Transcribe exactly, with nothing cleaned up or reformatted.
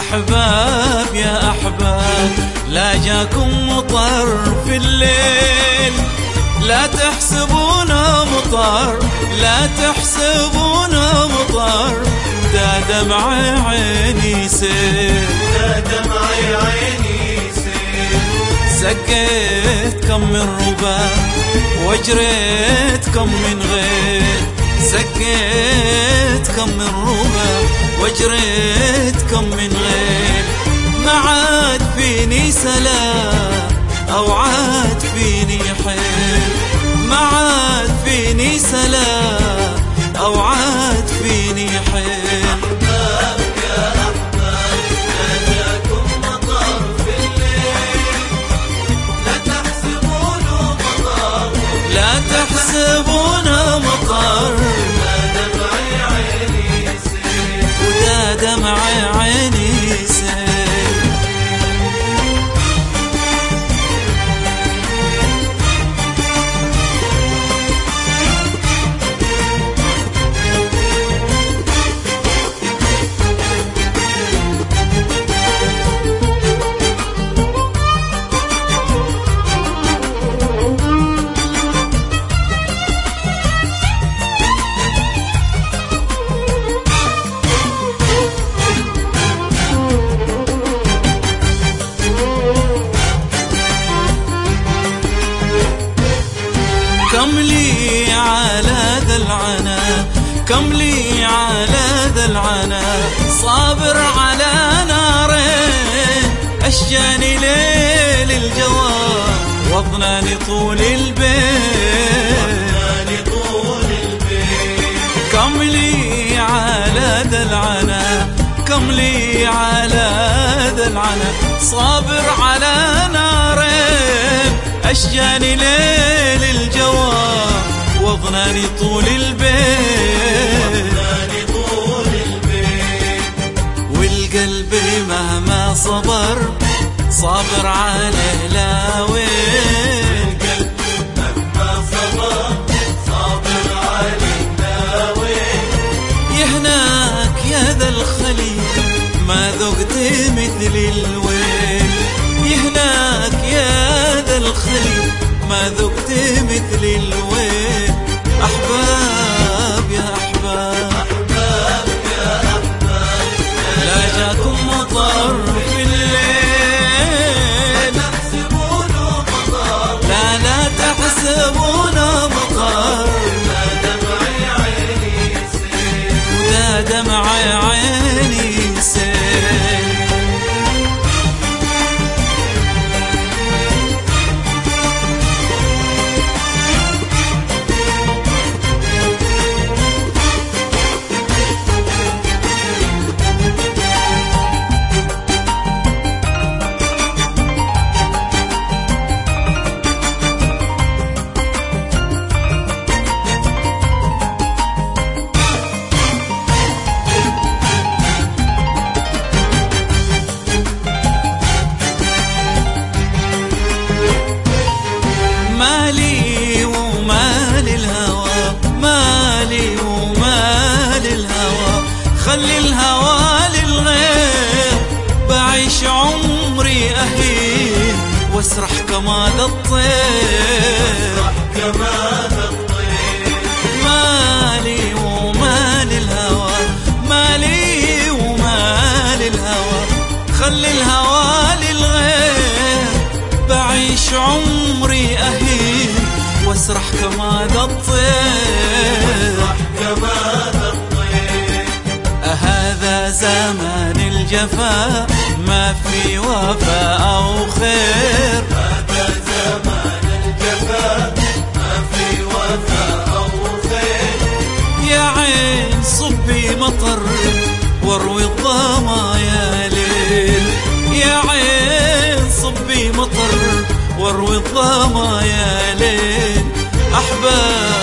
أحباب يا أحباب، لا جاكم مطر في الليل، لا تحسبونا مطر، لا تحسبونا مطر، دا دمع عيني سيل، دا دمع عيني سيل. سقيت كم من ربا وجريت كم من غير، سقيت كم من ربا وجريت كم من غير، ما عاد فيني سلام أو عاد فيني حيل، ما عاد فيني سلام أو عاد فيني حيل. أحباب يا أحباب، لا جاكم مطر في الليل، لا تحسبونا مطر، لا تحسبونا مطر، دا دمع عيني سيل، ودا دمع عيني سيل. كم لي على ذا العنا، كم لي على ذا العنا، صابر على نارين، أشجاني ليل الجوار وضناني طول البيت، وضناني طول البيت. كم لي على ذا العنا، كم لي على ذا العنا، صابر على نارين، أشجاني ليل الجوار وضناني طول البيت، وضناني طول البيت. والقلب مهما صبر صابر عليه لا وين، القلب مهما صبر صابر عليه لا وين. يهناك يا ذا الخليل ما ذقت مثل الويل، يهناك يا ذا الخليل ما ذقت مثل الويل. أحباب يا أحباب، أحباب يا أحباب، لا جاكم مطر في الليل، لا تحسبونا مطر، لا لا تحسبونا مطر، دا دمع عيني سيل، ودا دمع عيني سيل. مالي ومال الهوى، مالي ومال الهوى، خلي الهوى للغير، بعيش عمري أهين واسرح كما ذا الطير، كما ذا الطير. مالي ومال الهوى، مالي ومال الهوى، خلي الهوى للغير، بعيش عمري أهين واسرح كما ذا الطير، كما ذا الطير. أهذا زمان الجفا ما في وفاء أو خير، هذا زمان الجفا ما في وفاء أو خير. يا عين صبي مطر واروي الظما يا ليل، يا عين صبي مطر واروي الظما يا ليل. أحباب